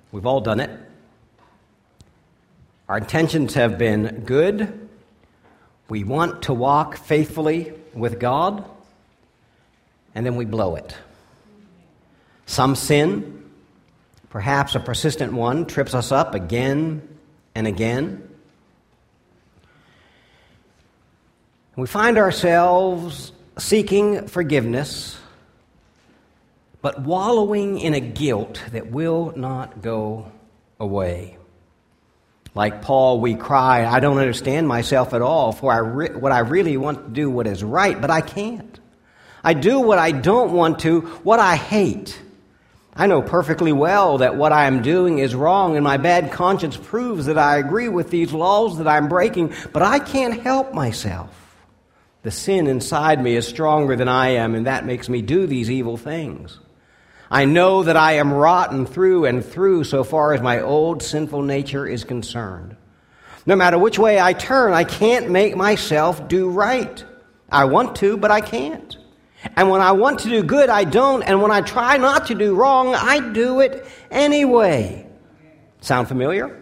We've all done it. Our intentions have been good. We want to walk faithfully with God, and then we blow it. Some sin, perhaps a persistent one, trips us up again and again. We find ourselves seeking forgiveness, but wallowing in a guilt that will not go away. Like Paul, we cry, I don't understand myself at all, for what I really want to do what is right, but I can't. I do what I don't want to, what I hate. I know perfectly well that what I am doing is wrong, and my bad conscience proves that I agree with these laws that I'm breaking, but I can't help myself. The sin inside me is stronger than I am, and that makes me do these evil things. I know that I am rotten through and through so far as my old sinful nature is concerned. No matter which way I turn, I can't make myself do right. I want to, but I can't. And when I want to do good, I don't. And when I try not to do wrong, I do it anyway. Sound familiar?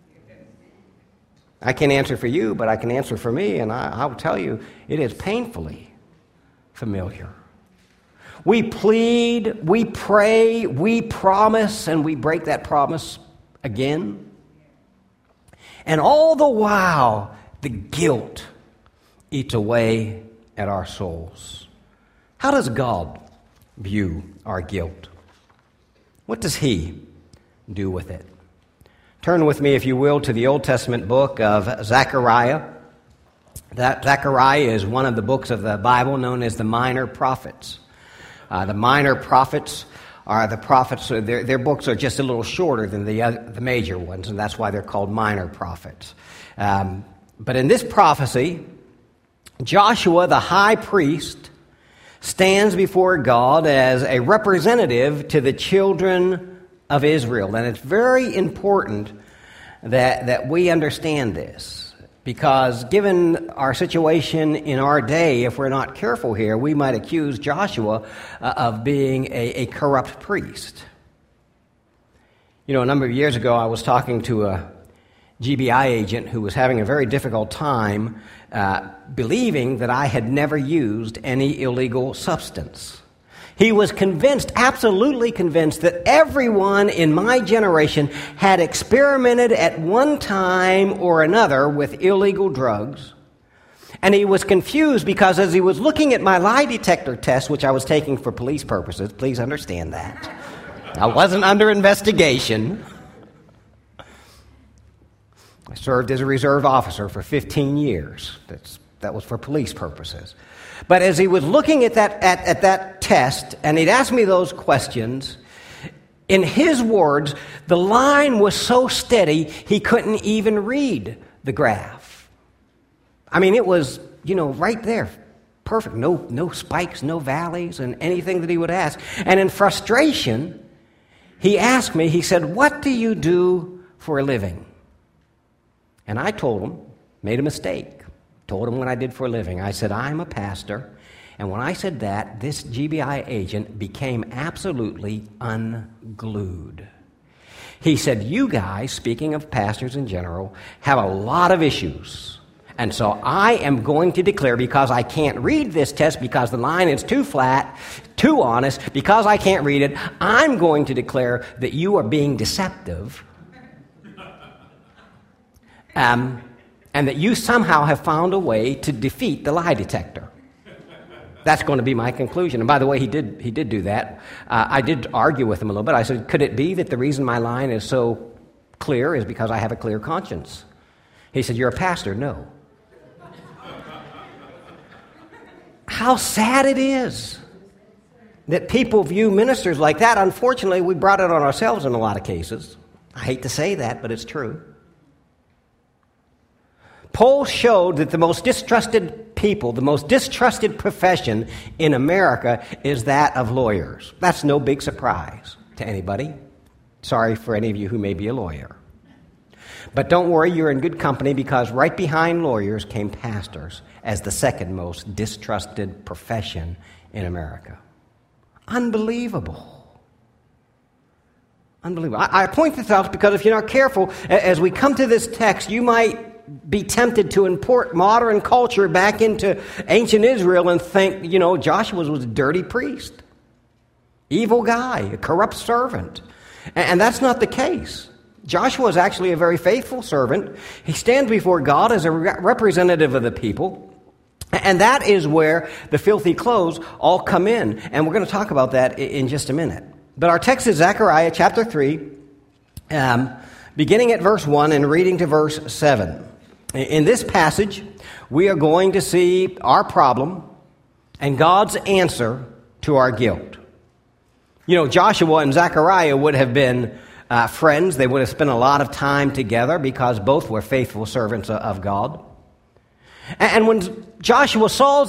I can't answer for you, but I can answer for me, and I'll tell you, it is painfully familiar. We plead, we pray, we promise, and we break that promise again. And all the while, the guilt eats away at our souls. How does God view our guilt? What does He do with it? Turn with me, if you will, to the Old Testament book of Zechariah. Zechariah is one of the books of the Bible known as the Minor Prophets. The Minor Prophets are the prophets. Their books are just a little shorter than the major ones, and that's why they're called Minor Prophets. But in this prophecy, Joshua, the high priest, stands before God as a representative to the children of Israel. And it's very important that we understand this, because given our situation in our day, if we're not careful here, we might accuse Joshua of being a corrupt priest. You know, a number of years ago, I was talking to a GBI agent who was having a very difficult time believing that I had never used any illegal substance. He was convinced, absolutely convinced, that everyone in my generation had experimented at one time or another with illegal drugs. And he was confused because as he was looking at my lie detector test, which I was taking for police purposes, please understand that. I wasn't under investigation. I served as a reserve officer for 15 years. That was for police purposes. But as he was looking at that test, and he'd asked me those questions, in his words, the line was so steady he couldn't even read the graph. I mean, it was, right there. Perfect. No spikes, no valleys, and anything that he would ask. And in frustration, he asked me, he said, "What do you do for a living?" And I told him, made a mistake. Told him what I did for a living. I said, "I'm a pastor." And when I said that, this GBI agent became absolutely unglued. He said, "You guys," speaking of pastors in general, "have a lot of issues. And so I am going to declare, because I can't read this test because the line is too flat, too honest, because I can't read it, I'm going to declare that you are being deceptive. And that you somehow have found a way to defeat the lie detector." That's going to be my conclusion. And by the way, he did do that. I did argue with him a little bit. I said, "Could it be that the reason my line is so clear is because I have a clear conscience?" He said, "You're a pastor." No. How sad it is that people view ministers like that. Unfortunately, we brought it on ourselves in a lot of cases. I hate to say that, but it's true. Polls showed that the most distrusted people, the most distrusted profession in America is that of lawyers. That's no big surprise to anybody. Sorry for any of you who may be a lawyer. But don't worry, you're in good company, because right behind lawyers came pastors as the second most distrusted profession in America. Unbelievable. Unbelievable. I point this out because if you're not careful, as we come to this text, you might be tempted to import modern culture back into ancient Israel and think, Joshua was a dirty priest, evil guy, a corrupt servant. And that's not the case. Joshua is actually a very faithful servant. He stands before God as a representative of the people. And that is where the filthy clothes all come in. And we're going to talk about that in just a minute. But our text is Zechariah chapter 3, beginning at verse 1 and reading to verse 7. In this passage, we are going to see our problem and God's answer to our guilt. Joshua and Zechariah would have been friends. They would have spent a lot of time together because both were faithful servants of God. And when Zechariah saw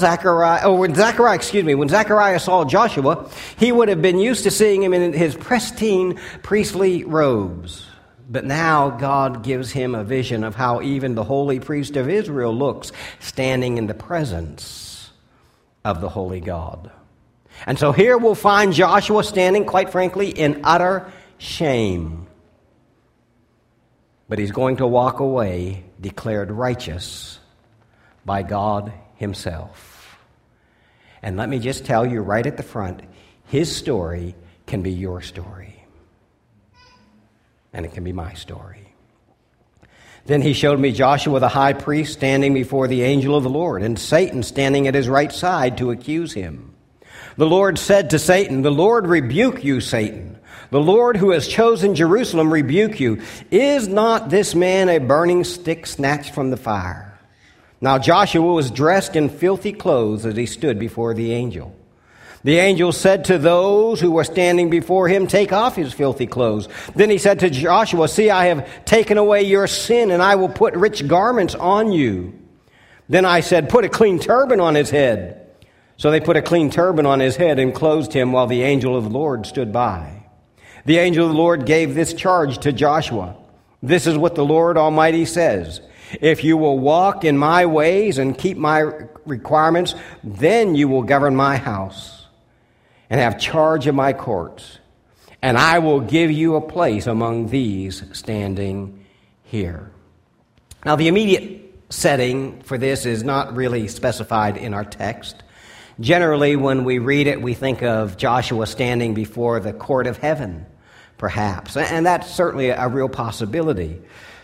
Joshua, he would have been used to seeing him in his pristine priestly robes. But now God gives him a vision of how even the holy priest of Israel looks standing in the presence of the holy God. And so here we'll find Joshua standing, quite frankly, in utter shame. But he's going to walk away declared righteous by God himself. And let me just tell you right at the front, his story can be your story. And it can be my story. Then he showed me Joshua the high priest standing before the angel of the Lord, and Satan standing at his right side to accuse him. The Lord said to Satan, "The Lord rebuke you, Satan. The Lord who has chosen Jerusalem rebuke you. Is not this man a burning stick snatched from the fire?" Now Joshua was dressed in filthy clothes as he stood before the angel. The angel said to those who were standing before him, "Take off his filthy clothes." Then he said to Joshua, "See, I have taken away your sin, and I will put rich garments on you." Then I said, "Put a clean turban on his head." So they put a clean turban on his head and clothed him while the angel of the Lord stood by. The angel of the Lord gave this charge to Joshua. "This is what the Lord Almighty says. If you will walk in my ways and keep my requirements, then you will govern my house and have charge of my courts. And I will give you a place among these standing here." Now, the immediate setting for this is not really specified in our text. Generally, when we read it, we think of Joshua standing before the court of heaven, perhaps. And that's certainly a real possibility.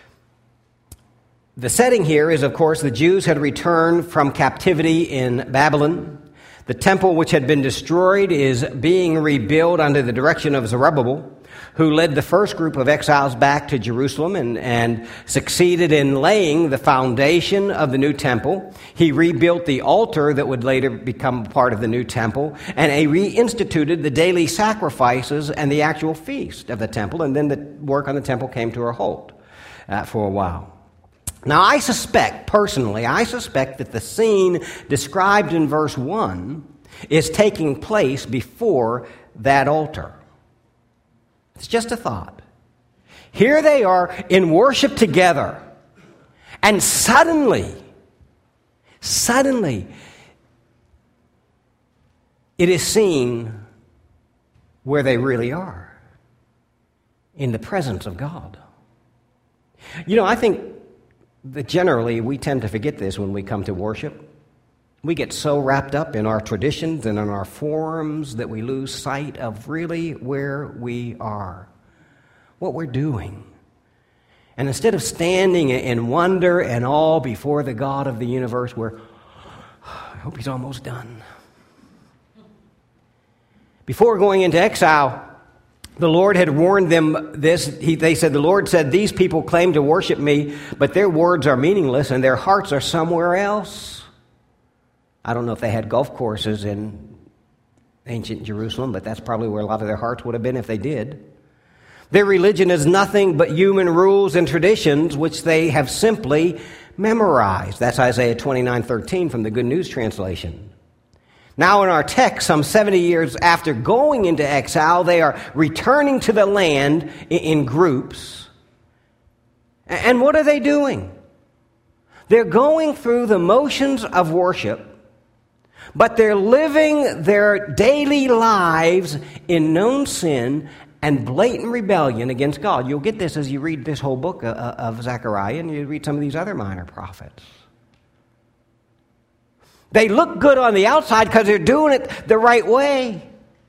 The setting here is, of course, the Jews had returned from captivity in Babylon. The temple, which had been destroyed, is being rebuilt under the direction of Zerubbabel, who led the first group of exiles back to Jerusalem and succeeded in laying the foundation of the new temple. He rebuilt the altar that would later become part of the new temple, and he reinstituted the daily sacrifices and the actual feast of the temple, and then the work on the temple came to a halt for a while. Now, I suspect that the scene described in verse 1 is taking place before that altar. It's just a thought. Here they are in worship together, and suddenly, it is seen where they really are, in the presence of God. I think that generally we tend to forget this when we come to worship. We get so wrapped up in our traditions and in our forms that we lose sight of really where we are, what we're doing. And instead of standing in wonder and awe before the God of the universe, I hope he's almost done. Before going into exile, the Lord had warned them this. They said, "The Lord said, these people claim to worship me, but their words are meaningless and their hearts are somewhere else." I don't know if they had golf courses in ancient Jerusalem, but that's probably where a lot of their hearts would have been if they did. Their religion is nothing but human rules and traditions which they have simply memorized. That's Isaiah 29:13 from the Good News Translation. Now in our text, some 70 years after going into exile, they are returning to the land in groups. And what are they doing? They're going through the motions of worship, but they're living their daily lives in known sin and blatant rebellion against God. You'll get this as you read this whole book of Zechariah and you read some of these other minor prophets. They look good on the outside because they're doing it the right way.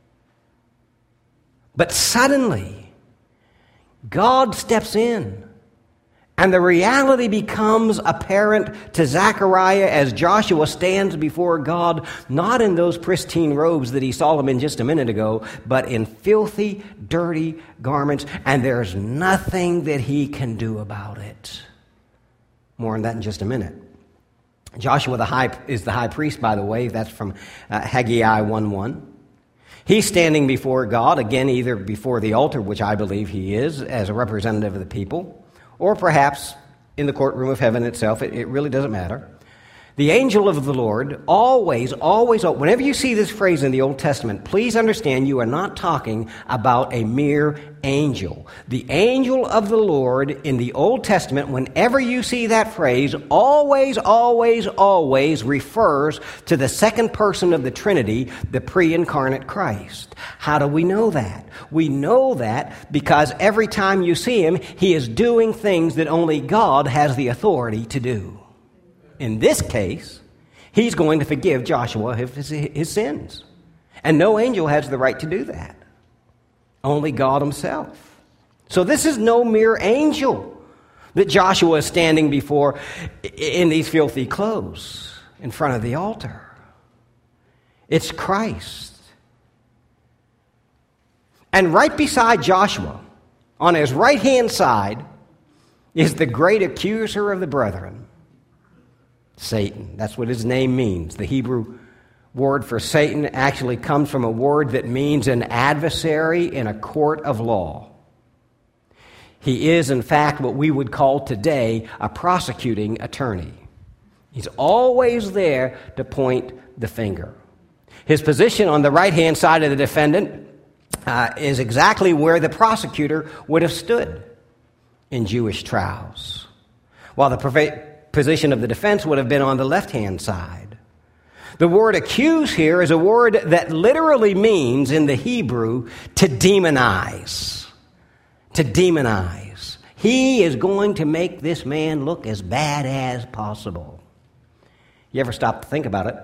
But suddenly, God steps in, and the reality becomes apparent to Zechariah as Joshua stands before God, not in those pristine robes that he saw him in just a minute ago, but in filthy, dirty garments, and there's nothing that he can do about it. More on that in just a minute. Joshua is the high priest, by the way. That's from Haggai 1:1. He's standing before God, again, either before the altar, which I believe he is, as a representative of the people, or perhaps in the courtroom of heaven itself. It really doesn't matter. The angel of the Lord always, whenever you see this phrase in the Old Testament, please understand you are not talking about a mere angel. The angel of the Lord in the Old Testament, whenever you see that phrase, always refers to the second person of the Trinity, the pre-incarnate Christ. How do we know that? We know that because every time you see him, he is doing things that only God has the authority to do. In this case, he's going to forgive Joshua his sins. And no angel has the right to do that. Only God himself. So this is no mere angel that Joshua is standing before in these filthy clothes in front of the altar. It's Christ. And right beside Joshua, on his right-hand side, is the great accuser of the brethren, Satan. That's what his name means. The Hebrew word for Satan actually comes from a word that means an adversary in a court of law. He is, in fact, what we would call today a prosecuting attorney. He's always there to point the finger. His position on the right-hand side of the defendant is exactly where the prosecutor would have stood in Jewish trials, while the position of the defense would have been on the left-hand side. The word accuse here is a word that literally means in the Hebrew to demonize. To demonize. He is going to make this man look as bad as possible. You ever stop to think about it?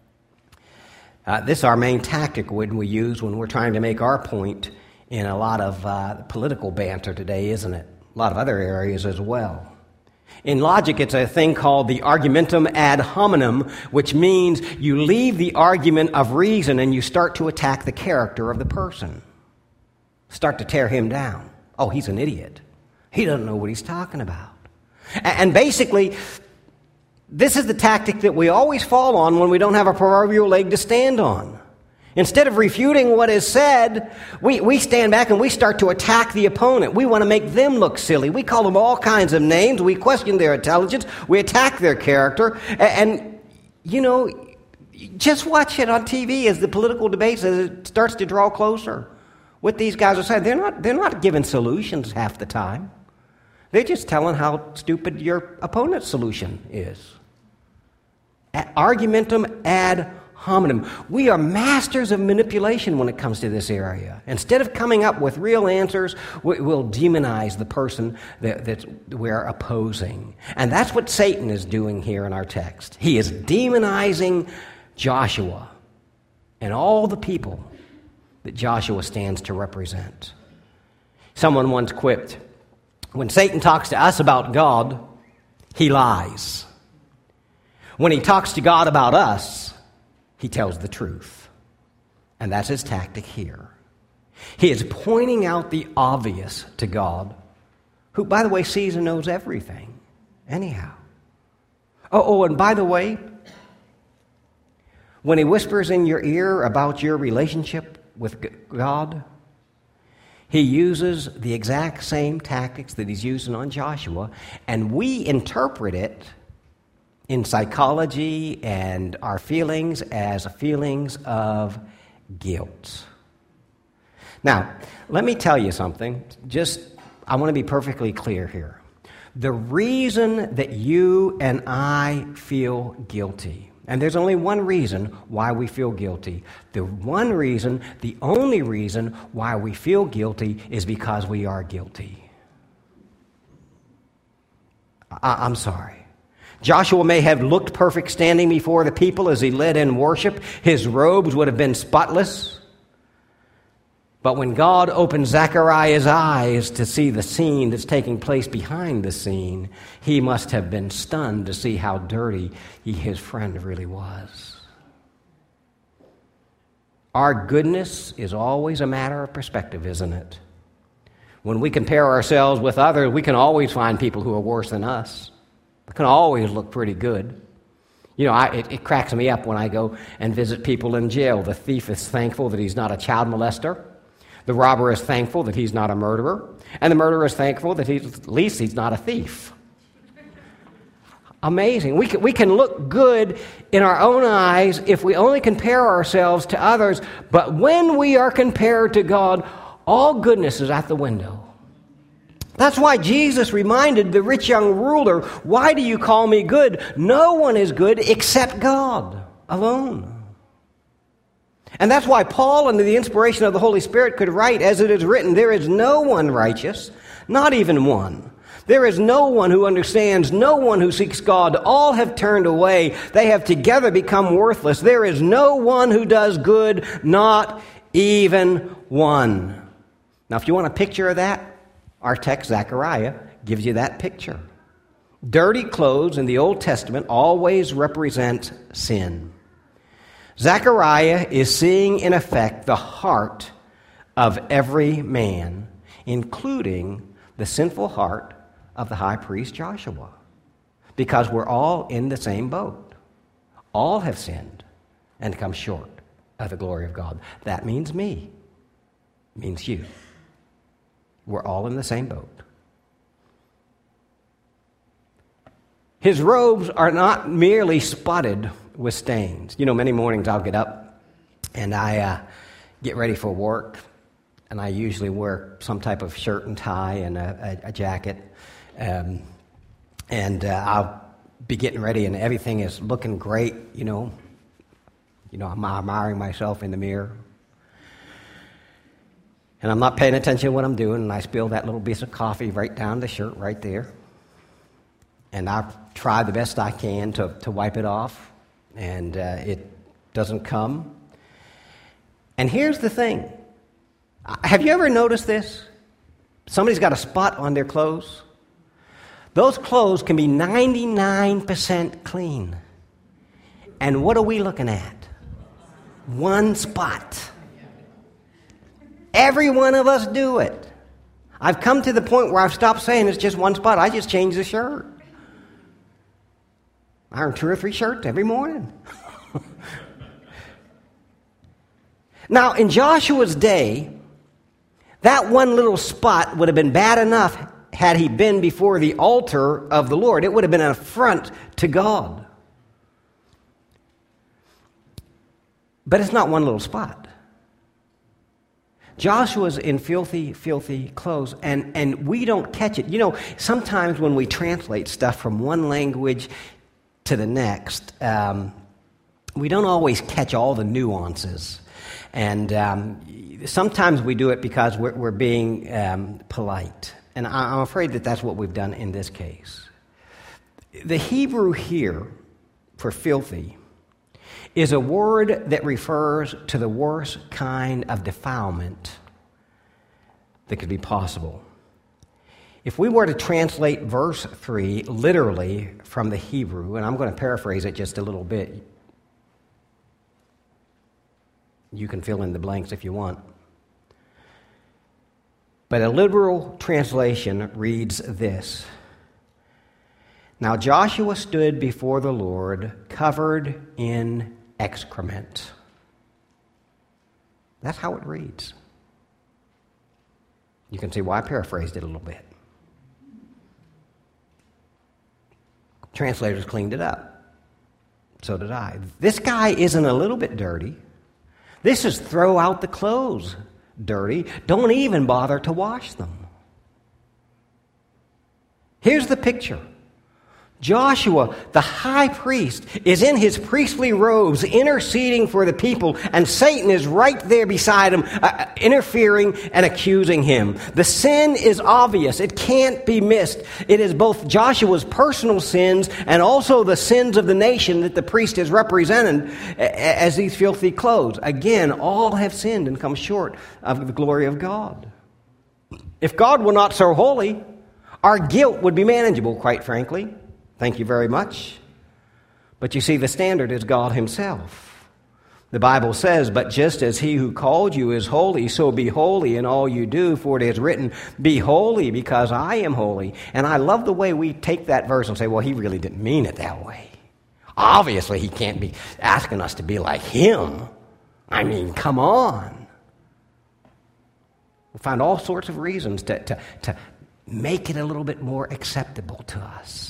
This is our main tactic when we use when we're trying to make our point in a lot of political banter today, isn't it? A lot of other areas as well. In logic, it's a thing called the argumentum ad hominem, which means you leave the argument of reason and you start to attack the character of the person. Start to tear him down. Oh, he's an idiot. He doesn't know what he's talking about. And basically, this is the tactic that we always fall on when we don't have a proverbial leg to stand on. Instead of refuting what is said, we stand back and we start to attack the opponent. We want to make them look silly. We call them all kinds of names. We question their intelligence. We attack their character. And you know, just watch it on TV as the political debate as it starts to draw closer. What these guys are saying, they're not giving solutions half the time. They're just telling how stupid your opponent's solution is. Argumentum ad hominem. We are masters of manipulation when it comes to this area. Instead of coming up with real answers, we'll demonize the person that we're opposing. And that's what Satan is doing here in our text. He is demonizing Joshua and all the people that Joshua stands to represent. Someone once quipped, when Satan talks to us about God, he lies. When he talks to God about us, he tells the truth. And that's his tactic here. He is pointing out the obvious to God, who, by the way, sees and knows everything anyhow. Oh, and by the way, when he whispers in your ear about your relationship with God, he uses the exact same tactics that he's using on Joshua, and we interpret it in psychology and our feelings as feelings of guilt. Now, let me tell you something. I want to be perfectly clear here. The reason that you and I feel guilty And there's only one reason why we feel guilty. The only reason why we feel guilty is because we are guilty. I'm sorry. Joshua may have looked perfect standing before the people as he led in worship. His robes would have been spotless. But when God opened Zechariah's eyes to see the scene that's taking place behind the scene, he must have been stunned to see how dirty his friend really was. Our goodness is always a matter of perspective, isn't it? When we compare ourselves with others, we can always find people who are worse than us. We can always look pretty good. You know, it cracks me up when I go and visit people in jail. The thief is thankful that he's not a child molester. The robber is thankful that he's not a murderer. And the murderer is thankful that at least he's not a thief. Amazing. We can look good in our own eyes if we only compare ourselves to others. But when we are compared to God, all goodness is at the window. That's why Jesus reminded the rich young ruler, "Why do you call me good? No one is good except God alone." And that's why Paul, under the inspiration of the Holy Spirit, could write, as it is written, "There is no one righteous, not even one. There is no one who understands, no one who seeks God. All have turned away. They have together become worthless. There is no one who does good, not even one." Now, if you want a picture of that, our text, Zechariah, gives you that picture. Dirty clothes in the Old Testament always represent sin. Zechariah is seeing, in effect, the heart of every man, including the sinful heart of the high priest Joshua, because we're all in the same boat. All have sinned and come short of the glory of God. That means me. It means you. We're all in the same boat. His robes are not merely spotted with stains. You know, many mornings I'll get up and I get ready for work, and I usually wear some type of shirt and tie and a jacket, and I'll be getting ready and everything is looking great, you know, I'm admiring myself in the mirror. And I'm not paying attention to what I'm doing, and I spill that little piece of coffee right down the shirt right there. And I try the best I can to wipe it off, and it doesn't come. And here's the thing. Have you ever noticed this? Somebody's got a spot on their clothes. Those clothes can be 99% clean. And what are we looking at? One spot. Every one of us do it. I've come to the point where I've stopped saying it's just one spot. I just change the shirt. I iron 2 or 3 shirts every morning. Now, in Joshua's day, that one little spot would have been bad enough had he been before the altar of the Lord. It would have been an affront to God. But it's not one little spot. Joshua's in filthy, filthy clothes, and we don't catch it. You know, sometimes when we translate stuff from one language to the next, we don't always catch all the nuances. And sometimes we do it because we're being polite. And I'm afraid that that's what we've done in this case. The Hebrew here for filthy is a word that refers to the worst kind of defilement that could be possible. If we were to translate verse 3 literally from the Hebrew, and I'm going to paraphrase it just a little bit, you can fill in the blanks if you want. But a literal translation reads this: "Now Joshua stood before the Lord, covered in excrement." That's how it reads. You can see why I paraphrased it a little bit. Translators cleaned it up. So did I. This guy isn't a little bit dirty. This is throw out the clothes dirty. Don't even bother to wash them. Here's the picture. Joshua, the high priest, is in his priestly robes interceding for the people, and Satan is right there beside him, interfering and accusing him. The sin is obvious. It can't be missed. It is both Joshua's personal sins and also the sins of the nation that the priest is represented as these filthy clothes. Again, all have sinned and come short of the glory of God. If God were not so holy, our guilt would be manageable, quite frankly. Thank you very much. But you see, the standard is God himself. The Bible says, "But just as he who called you is holy, so be holy in all you do, for it is written, 'Be holy because I am holy.'" And I love the way we take that verse and say, well, he really didn't mean it that way. Obviously, he can't be asking us to be like him. I mean, come on. We find all sorts of reasons to make it a little bit more acceptable to us.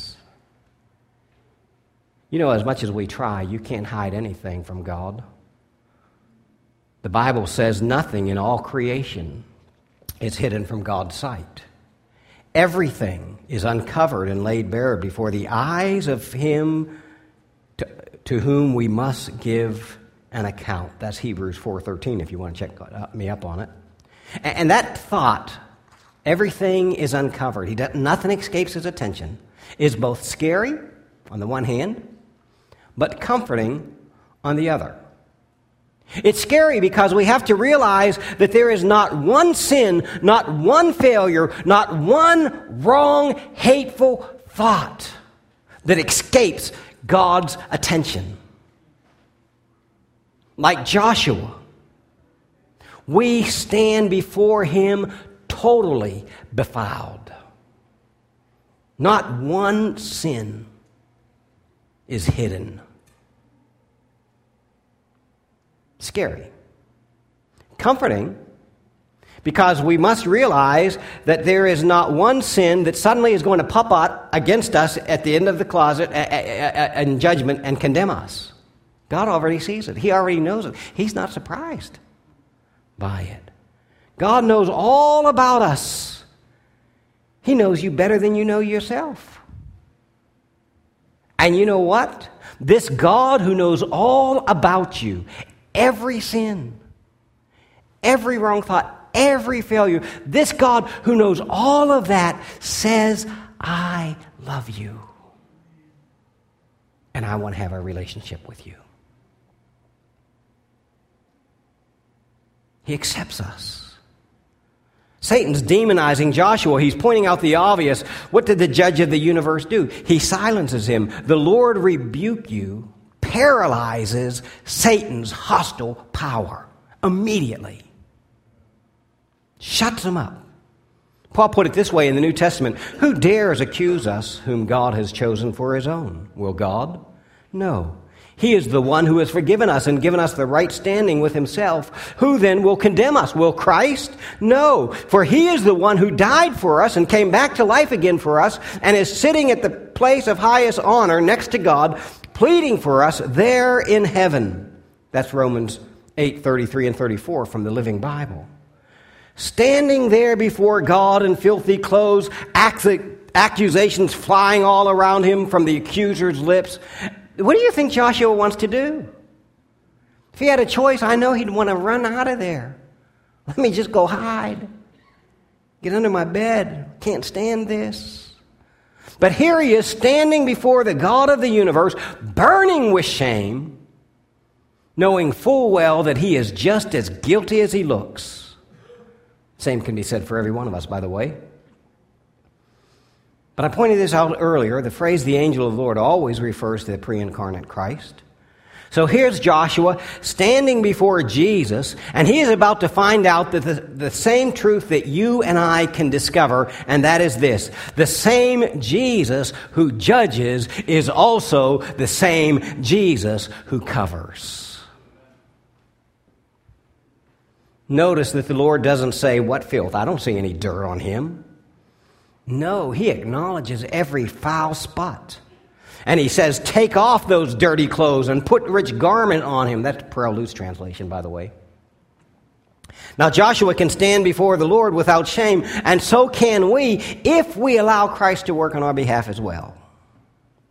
You know, as much as we try, you can't hide anything from God. The Bible says nothing in all creation is hidden from God's sight. Everything is uncovered and laid bare before the eyes of him to whom we must give an account. That's Hebrews 4:13, if you want to check me up on it. And that thought, everything is uncovered, nothing escapes his attention, is both scary on the one hand, but comforting on the other. It's scary because we have to realize that there is not one sin, not one failure, not one wrong, hateful thought that escapes God's attention. Like Joshua, we stand before him totally defiled. Not one sin is hidden. Scary. Comforting, because we must realize that there is not one sin that suddenly is going to pop out against us at the end of the closet in judgment and condemn us. God already sees it. He already knows it. He's not surprised by it. God knows all about us. He knows you better than you know yourself. And you know what? This God who knows all about you, every sin, every wrong thought, every failure, this God who knows all of that says, "I love you. And I want to have a relationship with you." He accepts us. Satan's demonizing Joshua. He's pointing out the obvious. What did the judge of the universe do? He silences him. The Lord rebuke you paralyzes Satan's hostile power immediately. Shuts him up. Paul put it this way in the New Testament: who dares accuse us whom God has chosen for his own? Will God? No. He is the one who has forgiven us and given us the right standing with himself. Who then will condemn us? Will Christ? No. For he is the one who died for us and came back to life again for us and is sitting at the place of highest honor next to God, pleading for us there in heaven. That's Romans 8:33 and 34 from the Living Bible. Standing there before God in filthy clothes, accusations flying all around him from the accuser's lips. What do you think Joshua wants to do? If he had a choice, I know he'd want to run out of there. Let me just go hide. Get under my bed. Can't stand this. But here he is standing before the God of the universe, burning with shame, knowing full well that he is just as guilty as he looks. Same can be said for every one of us, by the way. But I pointed this out earlier. The phrase "the angel of the Lord" always refers to the pre-incarnate Christ. So here's Joshua standing before Jesus, and he is about to find out that the same truth that you and I can discover, and that is this: the same Jesus who judges is also the same Jesus who covers. Notice that the Lord doesn't say, "What filth? I don't see any dirt on him." No, he acknowledges every foul spot. And he says, "Take off those dirty clothes and put rich garment on him." That's Pearl Luce translation, by the way. Now Joshua can stand before the Lord without shame, and so can we if we allow Christ to work on our behalf as well.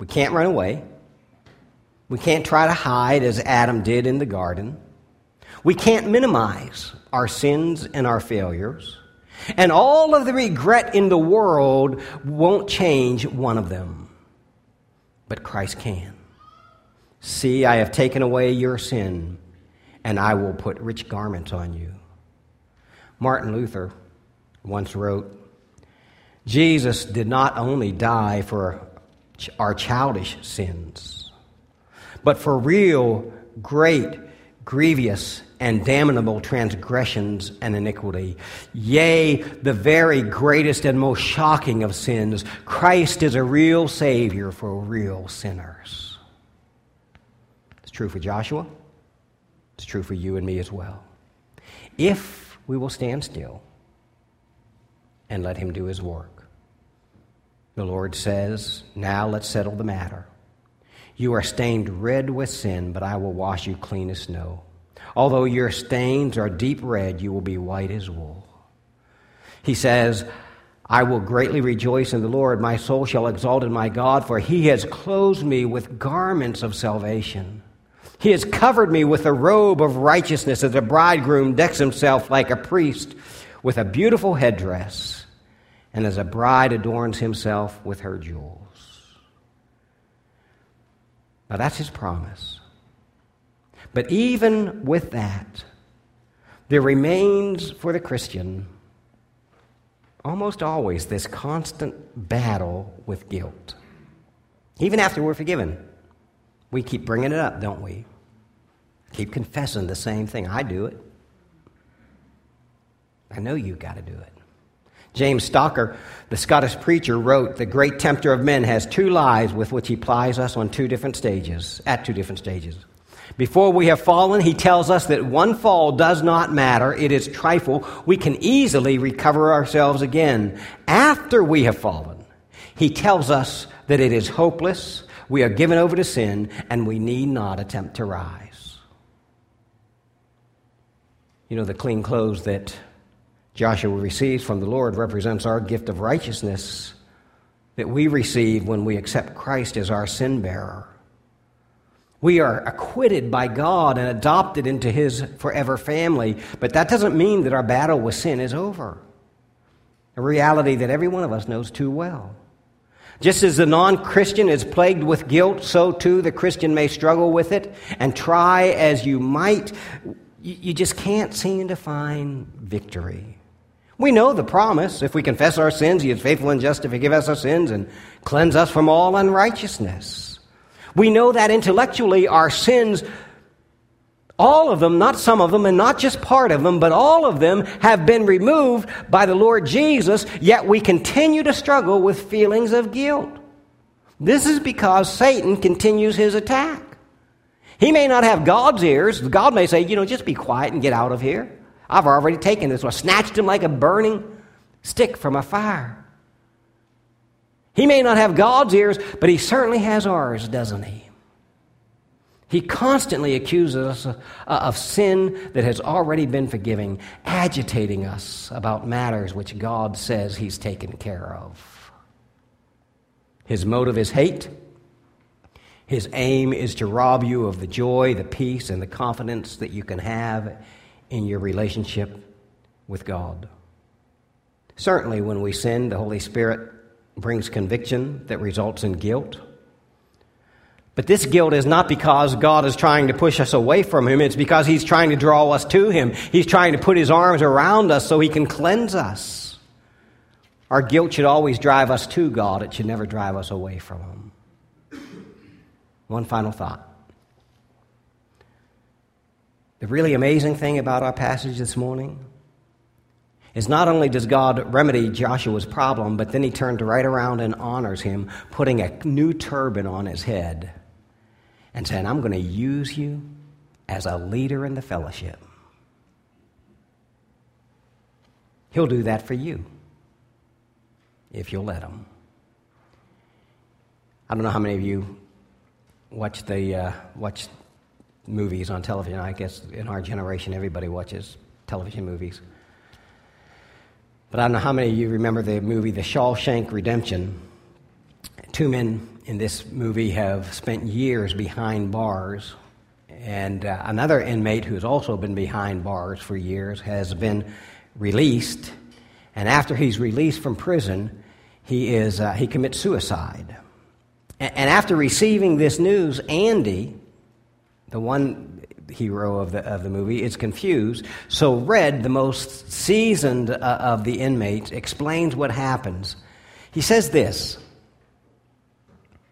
We can't run away. We can't try to hide as Adam did in the garden. We can't minimize our sins and our failures. And all of the regret in the world won't change one of them. But Christ can. See, I have taken away your sin, and I will put rich garments on you. Martin Luther once wrote, Jesus did not only die for our childish sins, but for real, great, grievous, and damnable transgressions and iniquity. Yea, the very greatest and most shocking of sins. Christ is a real Savior for real sinners. It's true for Joshua. It's true for you and me as well. If we will stand still and let him do his work. The Lord says, now let's settle the matter. You are stained red with sin, but I will wash you clean as snow. Although your stains are deep red, you will be white as wool. He says, I will greatly rejoice in the Lord. My soul shall exalt in my God, for he has clothed me with garments of salvation. He has covered me with a robe of righteousness, as a bridegroom decks himself like a priest with a beautiful headdress, and as a bride adorns himself with her jewels. Now that's his promise. But even with that, there remains for the Christian almost always this constant battle with guilt. Even after we're forgiven, we keep bringing it up, don't we? Keep confessing the same thing. I do it. I know you've got to do it. James Stocker, the Scottish preacher, wrote, the great tempter of men has two lies with which he plies us on two different stages. Before we have fallen, he tells us that one fall does not matter. It is trifle. We can easily recover ourselves again. After we have fallen, he tells us that it is hopeless. We are given over to sin, and we need not attempt to rise. You know, the clean clothes that Joshua receives from the Lord represents our gift of righteousness that we receive when we accept Christ as our sin bearer. We are acquitted by God and adopted into his forever family, but that doesn't mean that our battle with sin is over. A reality that every one of us knows too well. Just as the non-Christian is plagued with guilt, so too the Christian may struggle with it, and try as you might, you just can't seem to find victory. We know the promise. If we confess our sins, he is faithful and just to forgive us our sins and cleanse us from all unrighteousness. We know that intellectually our sins, all of them, not some of them, and not just part of them, but all of them have been removed by the Lord Jesus, yet we continue to struggle with feelings of guilt. This is because Satan continues his attack. He may not have God's ears. God may say, just be quiet and get out of here. I've already taken this one. I snatched him like a burning stick from a fire. He may not have God's ears, but he certainly has ours, doesn't he? He constantly accuses us of sin that has already been forgiven, agitating us about matters which God says he's taken care of. His motive is hate. His aim is to rob you of the joy, the peace, and the confidence that you can have in your relationship with God. Certainly, when we sin, the Holy Spirit brings conviction that results in guilt. But this guilt is not because God is trying to push us away from him. It's because he's trying to draw us to him. He's trying to put his arms around us so he can cleanse us. Our guilt should always drive us to God. It should never drive us away from him. One final thought. The really amazing thing about our passage this morning is not only does God remedy Joshua's problem, but then he turned right around and honors him, putting a new turban on his head and saying, I'm going to use you as a leader in the fellowship. He'll do that for you if you'll let him. I don't know how many of you watch movies on television. I guess in our generation, everybody watches television movies. But I don't know how many of you remember the movie The Shawshank Redemption. Two men in this movie have spent years behind bars, and another inmate who's also been behind bars for years has been released, and after he's released from prison, he commits suicide. And after receiving this news, Andy, the one hero of the movie, is confused. So Red, the most seasoned of the inmates, explains what happens. He says this: